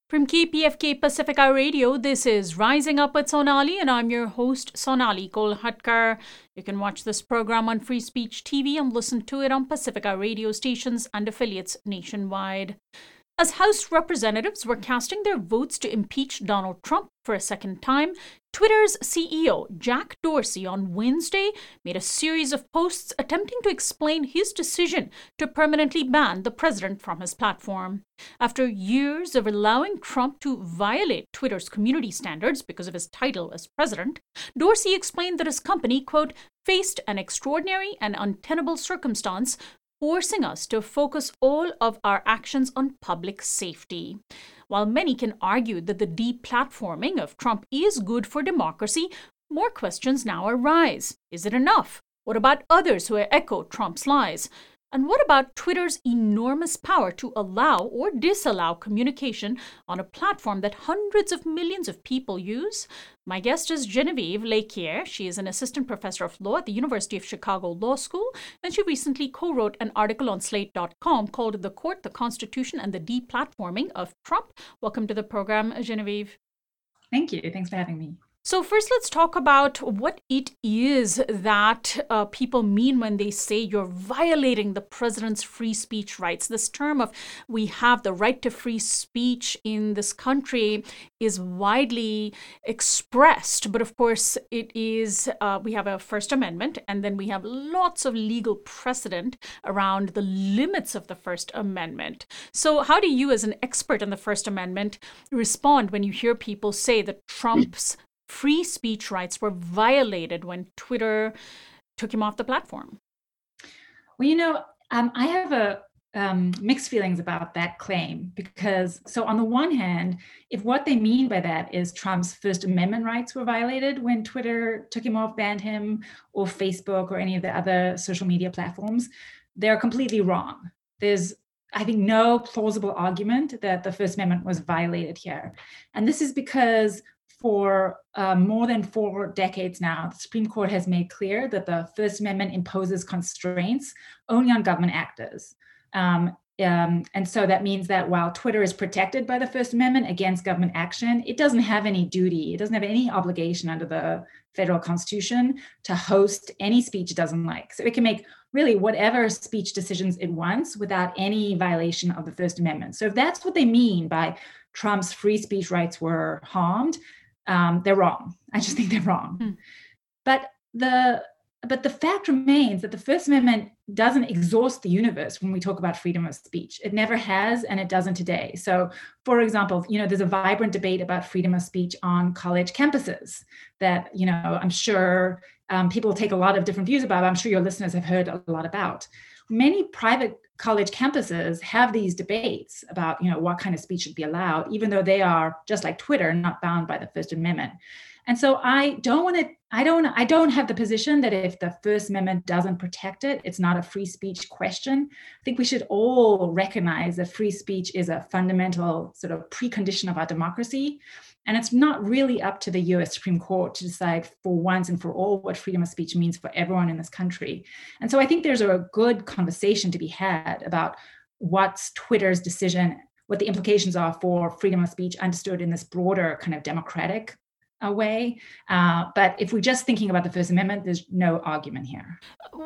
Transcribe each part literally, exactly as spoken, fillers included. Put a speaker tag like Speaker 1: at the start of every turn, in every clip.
Speaker 1: From K P F K Pacifica Radio, this is Rising Up with Sonali, and I'm your host, Sonali Kolhatkar. You can watch this program on Free Speech T V and listen to it on Pacifica radio stations and affiliates nationwide. As House representatives were casting their votes to impeach Donald Trump for a second time, Twitter's C E O, Jack Dorsey, on Wednesday made a series of posts attempting to explain his decision to permanently ban the president from his platform. After years of allowing Trump to violate Twitter's community standards because of his title as president, Dorsey explained that his company, quote, faced an extraordinary and untenable circumstance forcing us to focus all of our actions on public safety. While many can argue that the deplatforming of Trump is good for democracy, more questions now arise. Is it enough? What about others who echo Trump's lies? And what about Twitter's enormous power to allow or disallow communication on a platform that hundreds of millions of people use? My guest is Genevieve Lequier. She is an assistant professor of law at the University of Chicago Law School, and she recently co-wrote an article on Slate dot com called The Court, the Constitution, and the Deplatforming of Trump. Welcome to the program, Genevieve.
Speaker 2: Thank you. Thanks for having me.
Speaker 1: So first, let's talk about what it is that uh, people mean when they say you're violating the president's free speech rights. This term of we have the right to free speech in this country is widely expressed. But of course, it is uh, we have a First Amendment, and then we have lots of legal precedent around the limits of the First Amendment. So how do you, as an expert in the First Amendment, respond when you hear people say that Trump's free speech rights were violated when Twitter took him off the platform?
Speaker 2: Well, you know, um, I have a um, mixed feelings about that claim because, so on the one hand, if what they mean by that is Trump's First Amendment rights were violated when Twitter took him off, banned him, or Facebook or any of the other social media platforms, they're completely wrong. There's I think no plausible argument that the First Amendment was violated here. And this is because for uh, more than four decades now, the Supreme Court has made clear that the First Amendment imposes constraints only on government actors. Um, um, and so that means that while Twitter is protected by the First Amendment against government action, it doesn't have any duty, it doesn't have any obligation under the federal Constitution to host any speech it doesn't like. So it can make really whatever speech decisions it wants without any violation of the First Amendment. So if that's what they mean by Trump's free speech rights were harmed, Um, they're wrong. I just think they're wrong. Mm. But the but the fact remains that the First Amendment doesn't exhaust the universe when we talk about freedom of speech. It never has, and it doesn't today. So, for example, you know, there's a vibrant debate about freedom of speech on college campuses that, you know, I'm sure um, people take a lot of different views about. I'm sure your listeners have heard a lot about. Many private college campuses have these debates about, you know, what kind of speech should be allowed, even though they are, just like Twitter, not bound by the First Amendment. And so I don't want to, I don't, I don't have the position that if the First Amendment doesn't protect it, it's not a free speech question. I think we should all recognize that free speech is a fundamental sort of precondition of our democracy. And it's not really up to the U S Supreme Court to decide for once and for all what freedom of speech means for everyone in this country. And so I think there's a good conversation to be had about what's Twitter's decision, what the implications are for freedom of speech understood in this broader kind of democratic uh, way. Uh, but if we're just thinking about the First Amendment, there's no argument here.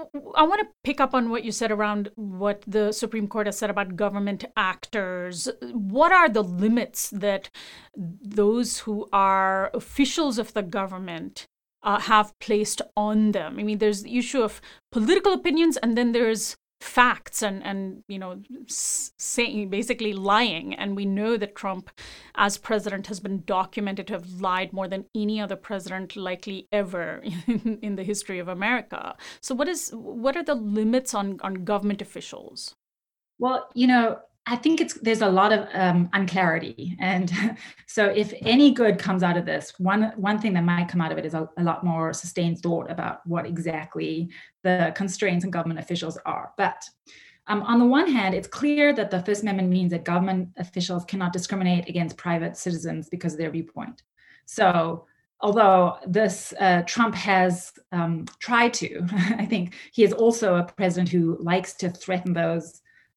Speaker 1: I want to pick up on what you said around what the Supreme Court has said about government actors. What are the limits that those who are officials of the government uh, have placed on them? I mean, there's the issue of political opinions, and then there's facts and, and you know, saying basically lying. And we know that Trump, as president, has been documented to have lied more than any other president likely ever in, in the history of America. So what is what are the limits on, on government officials?
Speaker 2: Well, you know, I think it's there's a lot of um, unclarity. And so if any good comes out of this, one one thing that might come out of it is a, a lot more sustained thought about what exactly the constraints on government officials are. But um, on the one hand, it's clear that the First Amendment means that government officials cannot discriminate against private citizens because of their viewpoint. So although this uh, Trump has um, tried to, I think he is also a president who likes to threaten those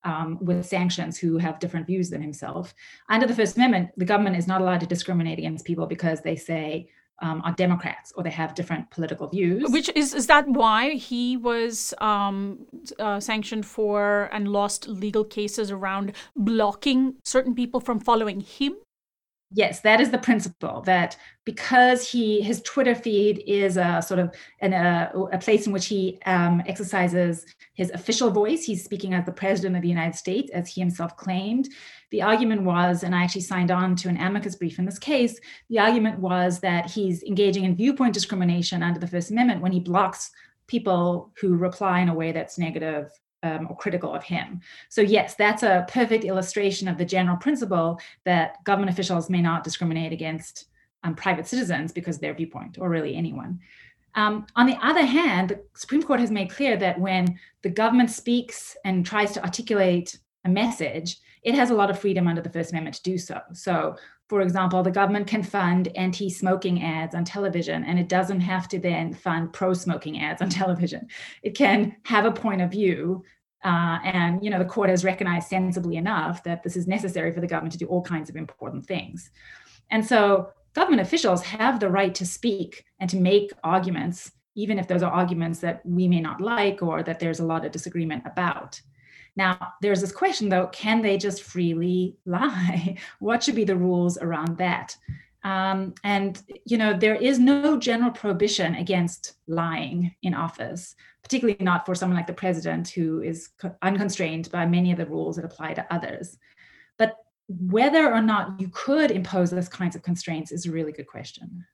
Speaker 2: um, with sanctions who have different views than himself. Under the First Amendment, the government is not allowed to discriminate against people because they say um, are Democrats or they have different political views.
Speaker 1: Which is, is that why he was um, uh, sanctioned for and lost legal cases around blocking certain people from following him?
Speaker 2: Yes, that is the principle, that because he his Twitter feed is a sort of an, a, a place in which he um, exercises his official voice. He's speaking as the president of the United States, as he himself claimed. The argument was, and I actually signed on to an amicus brief in this case, the argument was that he's engaging in viewpoint discrimination under the First Amendment when he blocks people who reply in a way that's negative Um, or critical of him. So yes, that's a perfect illustration of the general principle that government officials may not discriminate against um, private citizens because of their viewpoint, or really anyone. Um, on the other hand, the Supreme Court has made clear that when the government speaks and tries to articulate a message, it has a lot of freedom under the First Amendment to do so. So, for example, the government can fund anti-smoking ads on television, and it doesn't have to then fund pro-smoking ads on television. It can have a point of view, uh, and you know the court has recognized sensibly enough that this is necessary for the government to do all kinds of important things. And so government officials have the right to speak and to make arguments, even if those are arguments that we may not like or that there's a lot of disagreement about. Now, there's this question, though, can they just freely lie? What should be the rules around that? Um, and, you know, there is no general prohibition against lying in office, particularly not for someone like the president, who is unconstrained by many of the rules that apply to others. But whether or not you could impose those kinds of constraints is a really good question.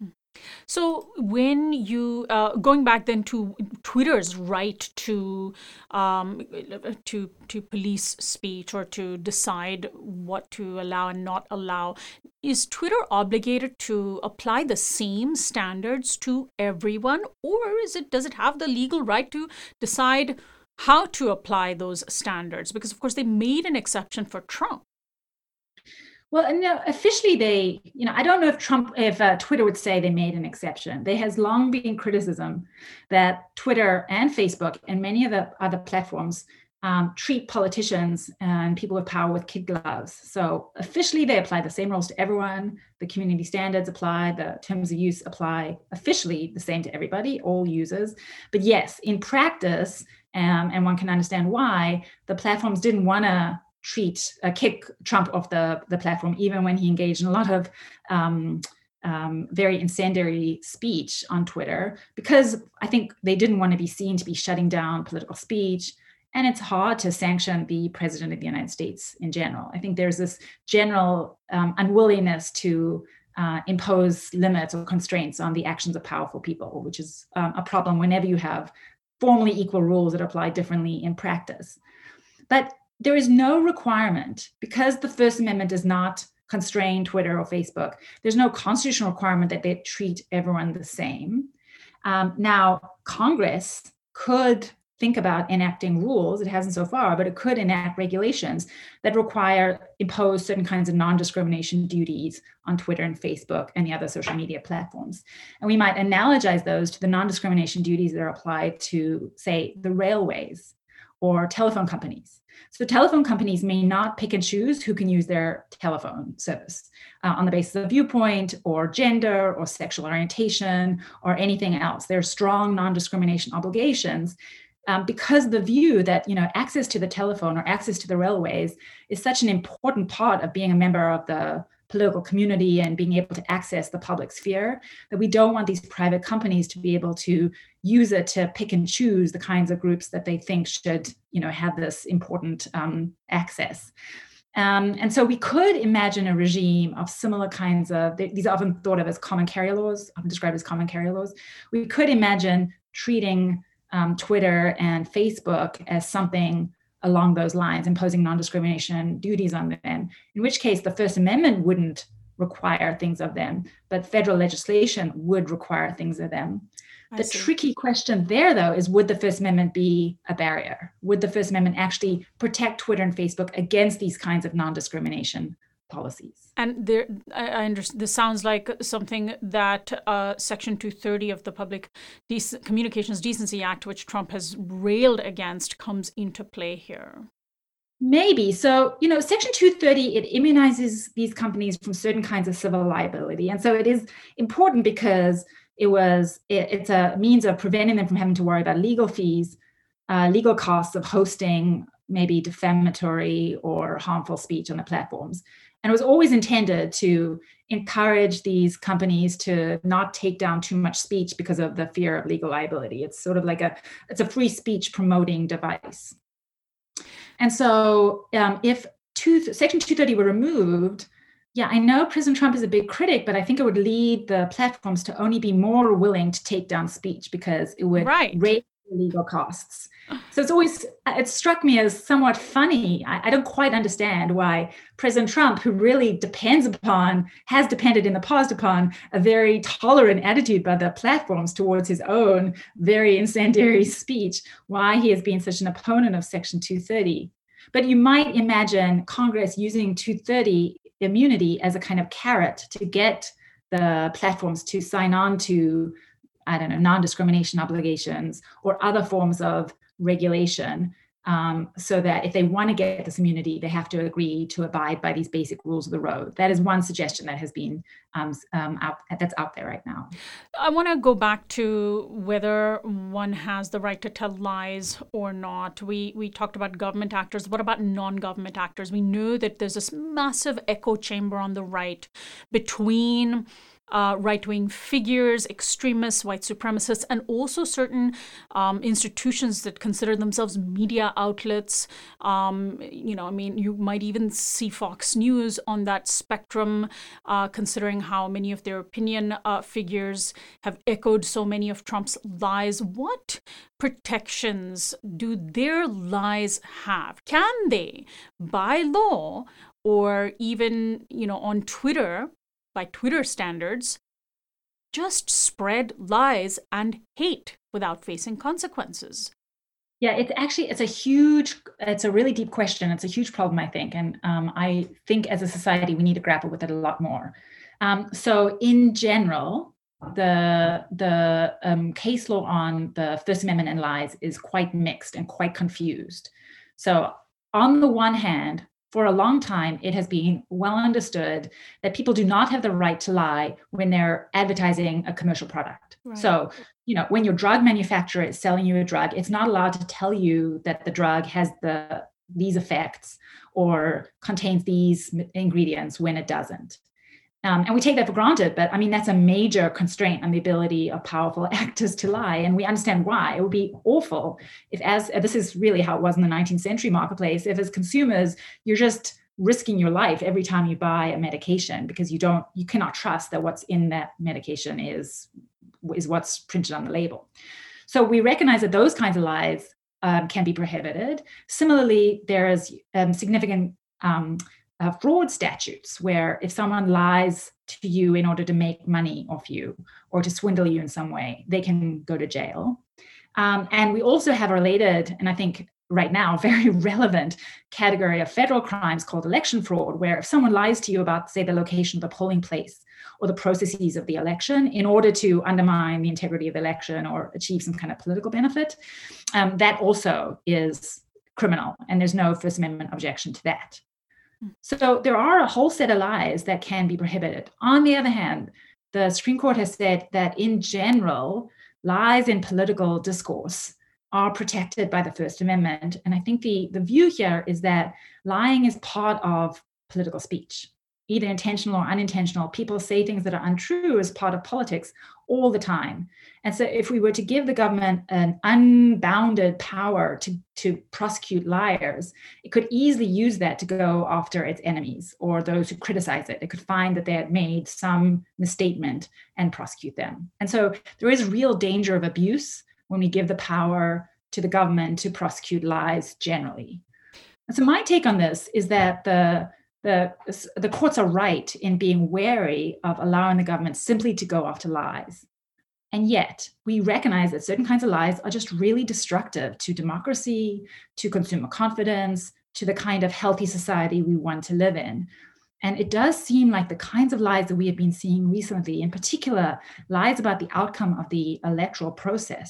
Speaker 1: So when you, uh, going back then to Twitter's right to um, to to police speech or to decide what to allow and not allow, is Twitter obligated to apply the same standards to everyone, or is it does it have the legal right to decide how to apply those standards? Because of course they made an exception for Trump.
Speaker 2: Well, no, officially they, you know, I don't know if Trump, if uh, Twitter would say they made an exception. There has long been criticism that Twitter and Facebook and many of the other platforms um, treat politicians and people with power with kid gloves. So officially they apply the same rules to everyone. The community standards apply, the terms of use apply officially the same to everybody, all users. But yes, in practice, um, and one can understand why, the platforms didn't want to treat, uh, kick Trump off the, the platform, even when he engaged in a lot of um, um, very incendiary speech on Twitter, because I think they didn't want to be seen to be shutting down political speech. And it's hard to sanction the president of the United States in general. I think there's this general um, unwillingness to uh, impose limits or constraints on the actions of powerful people, which is um, a problem whenever you have formally equal rules that apply differently in practice. But there is no requirement, because the First Amendment does not constrain Twitter or Facebook. There's no constitutional requirement that they treat everyone the same. Um, now, Congress could think about enacting rules. It hasn't so far, but it could enact regulations that require, impose certain kinds of non-discrimination duties on Twitter and Facebook and the other social media platforms. And we might analogize those to the non-discrimination duties that are applied to, say, the railways or telephone companies. So telephone companies may not pick and choose who can use their telephone service uh, on the basis of viewpoint or gender or sexual orientation or anything else. There are strong non-discrimination obligations um, because the view that, you know, access to the telephone or access to the railways is such an important part of being a member of the political community and being able to access the public sphere, that we don't want these private companies to be able to use it to pick and choose the kinds of groups that they think should, you know, have this important um, access. Um, and so we could imagine a regime of similar kinds of, these are often thought of as common carrier laws, often described as common carrier laws. We could imagine treating um, Twitter and Facebook as something along those lines, imposing non-discrimination duties on them, in which case the First Amendment wouldn't require things of them, but federal legislation would require things of them. I the see. Tricky question there, though, is would the First Amendment be a barrier? Would the First Amendment actually protect Twitter and Facebook against these kinds of non-discrimination policies?
Speaker 1: And there, I, I understand. This sounds like something that uh, Section two thirty of the Public Dec- Communications Decency Act, which Trump has railed against, comes into play here.
Speaker 2: Maybe. So, you know, Section two thirty, it immunizes these companies from certain kinds of civil liability. And so it is important because it was, it, it's a means of preventing them from having to worry about legal fees, uh, legal costs of hosting maybe defamatory or harmful speech on the platforms. And it was always intended to encourage these companies to not take down too much speech because of the fear of legal liability. It's sort of like a, it's a free speech promoting device. And so um, if two, Section two thirty were removed, yeah, I know President Trump is a big critic, but I think it would lead the platforms to only be more willing to take down speech because it would
Speaker 1: right.
Speaker 2: raise the legal costs. So it's always, it struck me as somewhat funny. I, I don't quite understand why President Trump, who really depends upon, has depended in the past upon a very tolerant attitude by the platforms towards his own very incendiary speech, why he has been such an opponent of Section two thirty. But you might imagine Congress using two thirty immunity as a kind of carrot to get the platforms to sign on to, I don't know, non-discrimination obligations or other forms of regulation, um, so that if they want to get this immunity, they have to agree to abide by these basic rules of the road. That is one suggestion that has been um, um, out, that's out there right now.
Speaker 1: I want to go back to whether one has the right to tell lies or not. We we talked about government actors. What about non-government actors? We know that there's this massive echo chamber on the right between Uh, right-wing figures, extremists, white supremacists, and also certain um, institutions that consider themselves media outlets. Um, you know, I mean, you might even see Fox News on that spectrum, uh, considering how many of their opinion uh, figures have echoed so many of Trump's lies. What protections do their lies have? Can they, by law, or even, you know, on Twitter, by Twitter standards, just spread lies and hate without facing consequences?
Speaker 2: Yeah, it's actually, it's a huge, it's a really deep question. It's a huge problem, I think. And um, I think as a society, we need to grapple with it a lot more. Um, so in general, the, the um, case law on the First Amendment and lies is quite mixed and quite confused. So on the one hand, for a long time, it has been well understood that people do not have the right to lie when they're advertising a commercial product. Right. So, you know, when your drug manufacturer is selling you a drug, it's not allowed to tell you that the drug has the these effects or contains these ingredients when it doesn't. Um, and we take that for granted, but I mean, that's a major constraint on the ability of powerful actors to lie. And we understand why. It would be awful if, as this is really how it was in the nineteenth century marketplace, if as consumers, you're just risking your life every time you buy a medication because you don't, you cannot trust that what's in that medication is, is what's printed on the label. So we recognize that those kinds of lies um, can be prohibited. Similarly, there is um, significant um, Uh, fraud statutes where if someone lies to you in order to make money off you or to swindle you in some way, they can go to jail. Um, and we also have a related, and I think right now, very relevant category of federal crimes called election fraud, where if someone lies to you about, say, the location of the polling place or the processes of the election in order to undermine the integrity of the election or achieve some kind of political benefit, um, that also is criminal. And there's no First Amendment objection to that. So there are a whole set of lies that can be prohibited. On the other hand, the Supreme Court has said that in general, lies in political discourse are protected by the First Amendment. And I think the, the view here is that lying is part of political speech, either intentional or unintentional. People say things that are untrue as part of politics all the time. And so if we were to give the government an unbounded power to, to prosecute liars, it could easily use that to go after its enemies or those who criticize it. It could find that they had made some misstatement and prosecute them. And so there is real danger of abuse when we give the power to the government to prosecute lies generally. And so my take on this is that the The, the courts are right in being wary of allowing the government simply to go after lies. And yet we recognize that certain kinds of lies are just really destructive to democracy, to consumer confidence, to the kind of healthy society we want to live in. And it does seem like the kinds of lies that we have been seeing recently, in particular, lies about the outcome of the electoral process,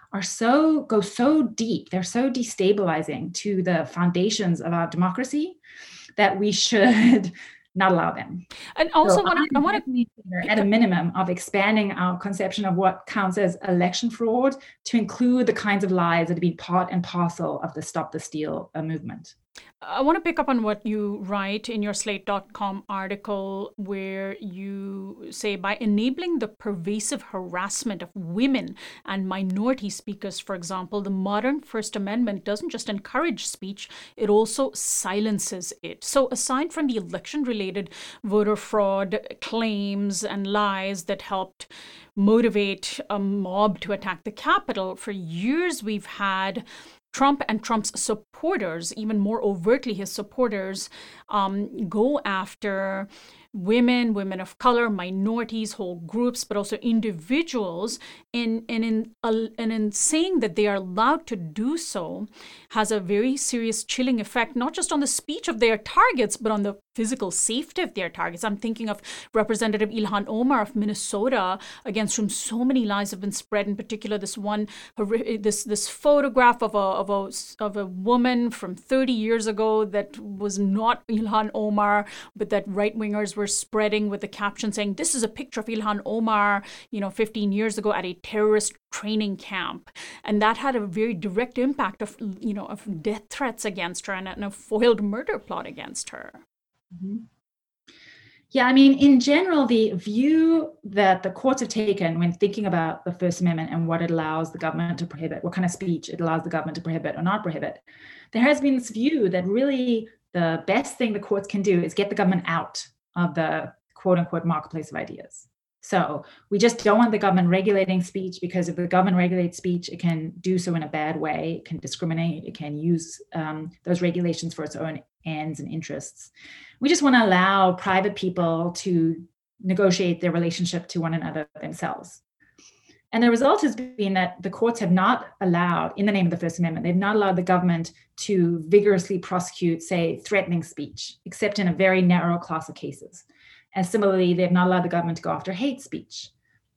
Speaker 2: are so go so deep, they're so destabilizing to the foundations of our democracy that we should not allow them.
Speaker 1: And also,
Speaker 2: so
Speaker 1: want I want
Speaker 2: to, at a minimum, of expanding our conception of what counts as election fraud to include the kinds of lies that have been part and parcel of the Stop the Steal uh, movement.
Speaker 1: I want to pick up on what you write in your slate dot com article, where you say by enabling the pervasive harassment of women and minority speakers, for example, the modern First Amendment doesn't just encourage speech, it also silences it. So aside from the election-related voter fraud claims and lies that helped motivate a mob to attack the Capitol, for years we've had Trump and Trump's supporters, even more overtly his supporters, um, go after women, women of color, minorities, whole groups, but also individuals. And, and, in, uh, and in saying that they are allowed to do so has a very serious chilling effect, not just on the speech of their targets, but on the physical safety of their targets. I'm thinking of Representative Ilhan Omar of Minnesota, against whom so many lies have been spread. In particular, this one, this this photograph of a of a of a woman from thirty years ago that was not Ilhan Omar, but that right wingers were spreading with the caption saying, "This is a picture of Ilhan Omar, you know, fifteen years ago at a terrorist training camp," and that had a very direct impact of you know of death threats against her and, and a foiled murder plot against her.
Speaker 2: Mm-hmm. Yeah, I mean, in general, the view that the courts have taken when thinking about the First Amendment and what it allows the government to prohibit, what kind of speech it allows the government to prohibit or not prohibit, there has been this view that really the best thing the courts can do is get the government out of the quote unquote marketplace of ideas. So we just don't want the government regulating speech, because if the government regulates speech, it can do so in a bad way. It can discriminate. It can use um, those regulations for its own ends and interests. We just want to allow private people to negotiate their relationship to one another themselves. And the result has been that the courts have not allowed, in the name of the First Amendment, they've not allowed the government to vigorously prosecute, say, threatening speech, except in a very narrow class of cases. And similarly, they've not allowed the government to go after hate speech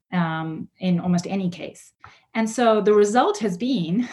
Speaker 2: um, in almost any case. And so the result has been,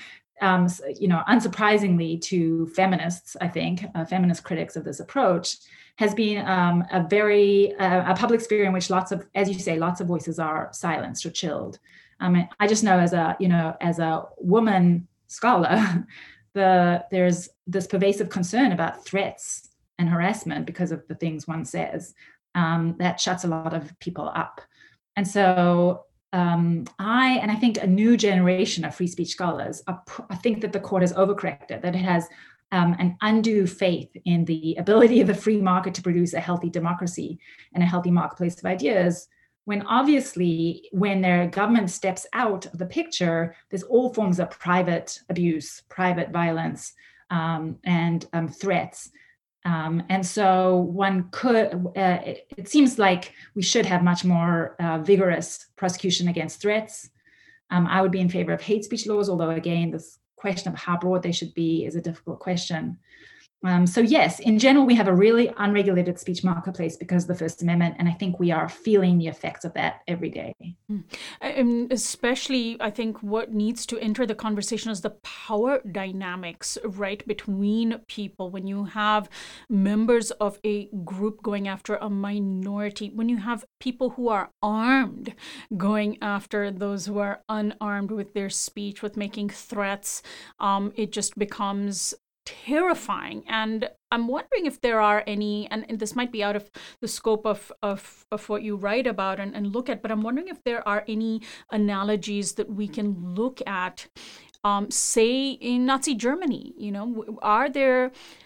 Speaker 2: um, you know, unsurprisingly to feminists, I think, uh, feminist critics of this approach, has been um, a very, uh, a public sphere in which lots of, as you say, lots of voices are silenced or chilled. Um, I just know as a, you know, as a woman scholar, the there's this pervasive concern about threats and harassment because of the things one says, um, that shuts a lot of people up. And so um, I, and I think a new generation of free speech scholars, are, I think that the court has overcorrected, that it has um, an undue faith in the ability of the free market to produce a healthy democracy and a healthy marketplace of ideas, when obviously when their government steps out of the picture, there's all forms of private abuse, private violence, um, and um, threats. Um, and so one could, uh, it, it seems like we should have much more uh, vigorous prosecution against threats. Um, I would be in favor of hate speech laws, although again, this question of how broad they should be is a difficult question. Um, so yes, in general, we have a really unregulated speech marketplace because of the First Amendment, and I think we are feeling the effects of that every day.
Speaker 1: Mm. And especially, I think what needs to enter the conversation is the power dynamics, right, between people. When you have members of a group going after a minority, when you have people who are armed going after those who are unarmed with their speech, with making threats, um, it just becomes terrifying. And I'm wondering if there are any, and, and this might be out of the scope of, of, of what you write about and, and look at, but I'm wondering if there are any analogies that we can look at, um, say in Nazi Germany. You know, are there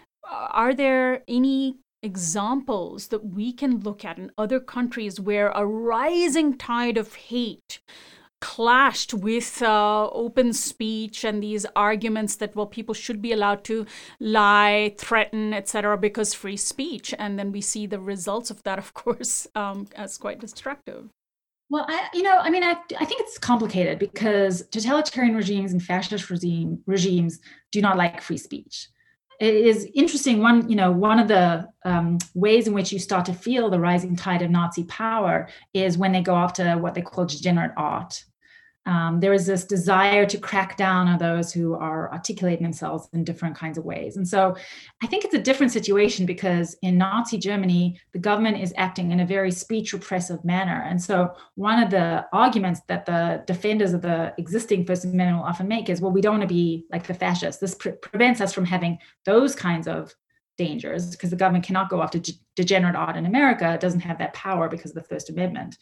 Speaker 1: are there any examples that we can look at in other countries where a rising tide of hate clashed with uh, open speech and these arguments that, well, people should be allowed to lie, threaten, et cetera, because free speech. And then we see the results of that, of course, um, as quite destructive.
Speaker 2: Well, I, you know, I mean, I, I think it's complicated because totalitarian regimes and fascist regime, regimes do not like free speech. It is interesting. One, you know, one of the um, ways in which you start to feel the rising tide of Nazi power is when they go after what they call degenerate art. Um, there is this desire to crack down on those who are articulating themselves in different kinds of ways. And so I think it's a different situation because in Nazi Germany, the government is acting in a very speech repressive manner. And so one of the arguments that the defenders of the existing First Amendment will often make is, well, we don't want to be like the fascists. This pre- prevents us from having those kinds of dangers because the government cannot go after de- degenerate art in America. It doesn't have that power because of the First Amendment.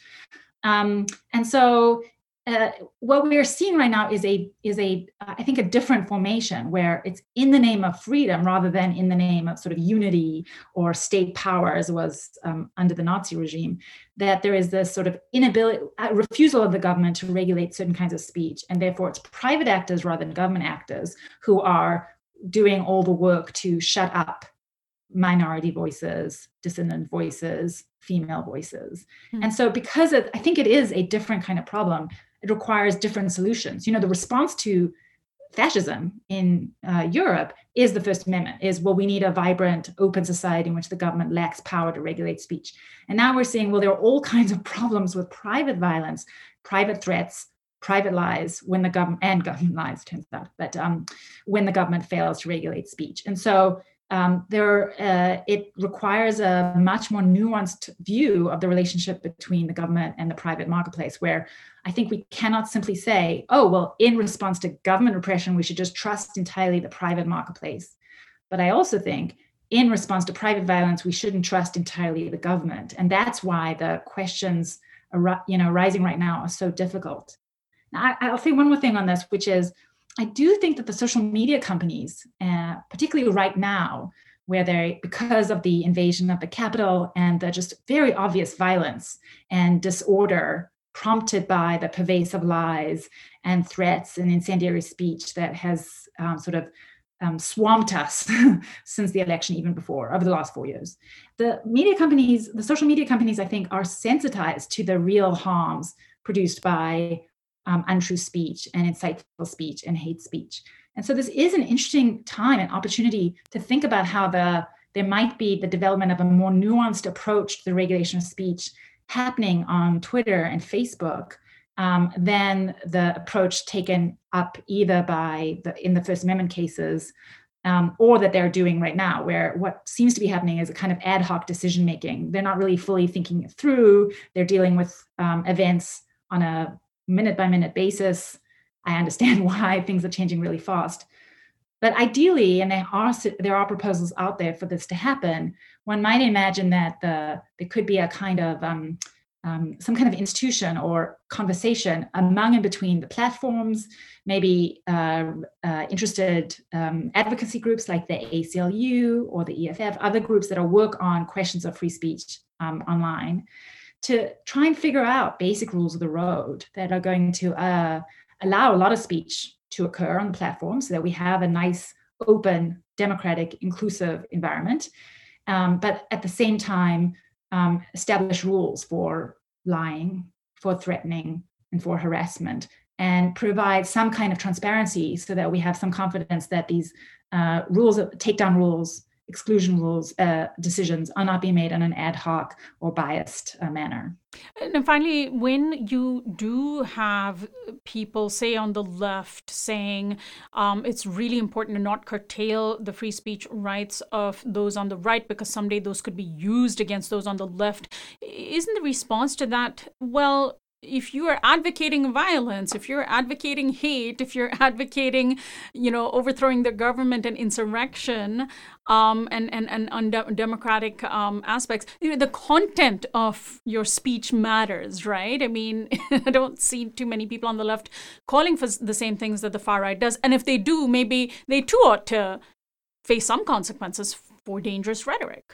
Speaker 2: Um, and so Uh, what we are seeing right now is a is a uh, I think a different formation where it's in the name of freedom rather than in the name of sort of unity or state power, as was um, under the Nazi regime. That there is this sort of inability, uh, refusal of the government to regulate certain kinds of speech, and therefore it's private actors rather than government actors who are doing all the work to shut up minority voices, dissident voices, female voices. Mm. And so because it, I think it is a different kind of problem, it requires different solutions. You know, the response to fascism in uh, Europe is the First Amendment, is, well, we need a vibrant, open society in which the government lacks power to regulate speech. And now we're saying, well, there are all kinds of problems with private violence, private threats, private lies when the government, and government lies, turns out, but um, when the government fails to regulate speech. And so Um, there, uh, it requires a much more nuanced view of the relationship between the government and the private marketplace, where I think we cannot simply say, oh, well, in response to government repression, we should just trust entirely the private marketplace. But I also think in response to private violence, we shouldn't trust entirely the government. And that's why the questions you know, rising right now are so difficult. Now, I, I'll say one more thing on this, which is, I do think that the social media companies, uh, particularly right now, where they, because of the invasion of the Capitol and the just very obvious violence and disorder prompted by the pervasive lies and threats and incendiary speech that has um, sort of um, swamped us since the election, even before, over the last four years. The media companies, the social media companies, I think, are sensitized to the real harms produced by Um, untrue speech and insightful speech and hate speech. And so this is an interesting time and opportunity to think about how the there might be the development of a more nuanced approach to the regulation of speech happening on Twitter and Facebook um, than the approach taken up either by the in the First Amendment cases um, or that they're doing right now, where what seems to be happening is a kind of ad hoc decision making. They're not really fully thinking it through. They're dealing with um, events on a minute by minute basis. I understand why things are changing really fast. But ideally, and there are there are proposals out there for this to happen, one might imagine that the there could be a kind of um, um, some kind of institution or conversation among and between the platforms, maybe uh, uh, interested um, advocacy groups like the A C L U or the E F F, other groups that are work on questions of free speech um, online, to try and figure out basic rules of the road that are going to uh, allow a lot of speech to occur on the platform so that we have a nice, open, democratic, inclusive environment. Um, but at the same time, um, establish rules for lying, for threatening, and for harassment, and provide some kind of transparency so that we have some confidence that these uh, rules, takedown rules, exclusion rules, uh, decisions are not being made in an ad hoc or biased uh, manner.
Speaker 1: And finally, when you do have people, say on the left, saying um, it's really important to not curtail the free speech rights of those on the right because someday those could be used against those on the left, isn't the response to that, well, if you are advocating violence, if you're advocating hate, if you're advocating, you know, overthrowing the government and insurrection um, and, and, and undemocratic um, aspects, you know, the content of your speech matters, right? I mean, I don't see too many people on the left calling for the same things that the far right does. And if they do, maybe they too ought to face some consequences for dangerous rhetoric.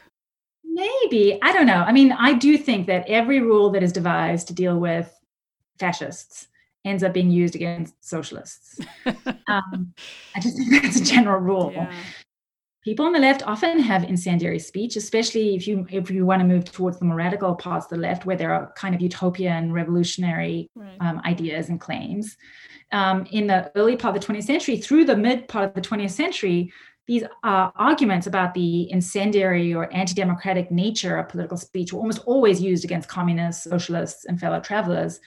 Speaker 2: Maybe. I don't know. I mean, I do think that every rule that is devised to deal with fascists ends up being used against socialists. um, I just think that's a general rule. Yeah. People on the left often have incendiary speech, especially if you if you want to move towards the more radical parts of the left, where there are kind of utopian, revolutionary right. um, ideas and claims. Um, in the early part of the twentieth century, through the mid part of the twentieth century, these uh, arguments about the incendiary or anti-democratic nature of political speech were almost always used against communists, socialists, and fellow travelers.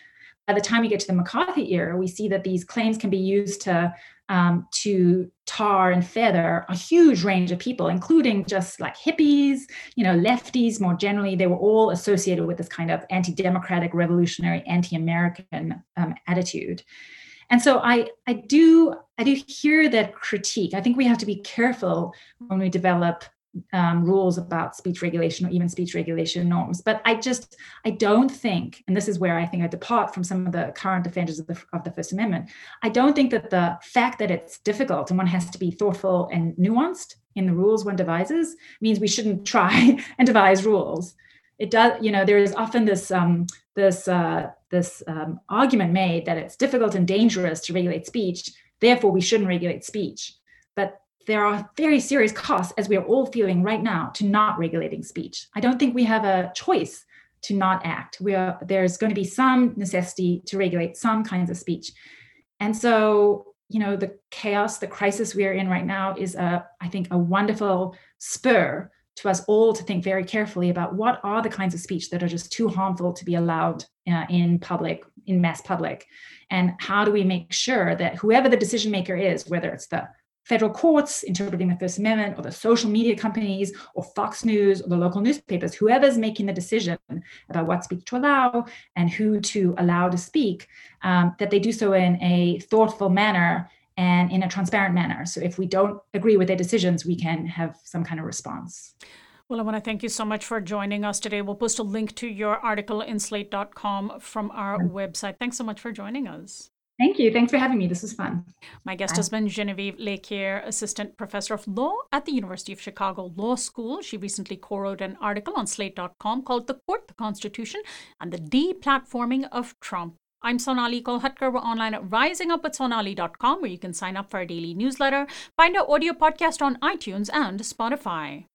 Speaker 2: by the time we get to the McCarthy era, we see that these claims can be used to um, to tar and feather a huge range of people, including just like hippies, you know, lefties more generally. They were all associated with this kind of anti-democratic, revolutionary, anti-American um, attitude. And so I, I do I do hear that critique. I think we have to be careful when we develop um, rules about speech regulation or even speech regulation norms. But I just, I don't think, and this is where I think I depart from some of the current defenders of the, of the First Amendment, I don't think that the fact that it's difficult and one has to be thoughtful and nuanced in the rules one devises means we shouldn't try and devise rules. It does, you know, there is often this um, this uh, this um, argument made that it's difficult and dangerous to regulate speech, therefore we shouldn't regulate speech. But there are very serious costs, as we are all feeling right now, to not regulating speech. I don't think we have a choice to not act. We are, there's going to be some necessity to regulate some kinds of speech. And so, you know, the chaos, the crisis we are in right now is, a, I think, a wonderful spur to us all to think very carefully about what are the kinds of speech that are just too harmful to be allowed uh, in public, in mass public. And how do we make sure that whoever the decision maker is, whether it's the federal courts interpreting the First Amendment, or the social media companies, or Fox News, or the local newspapers, whoever's making the decision about what speech to allow and who to allow to speak, um, that they do so in a thoughtful manner and in a transparent manner. So if we don't agree with their decisions, we can have some kind of response.
Speaker 1: Well, I want to thank you so much for joining us today. We'll post a link to your article in slate dot com from our mm-hmm. website. Thanks so much for joining us.
Speaker 2: Thank you. Thanks for having me. This was fun.
Speaker 1: My guest Bye. has been Genevieve Lequier, Assistant Professor of Law at the University of Chicago Law School. She recently co-wrote an article on slate dot com called The Court, the Constitution, and the Deplatforming of Trump. I'm Sonali Kolhatkar. We're online at rising up with sonali dot com, where you can sign up for our daily newsletter, find our audio podcast on iTunes and Spotify.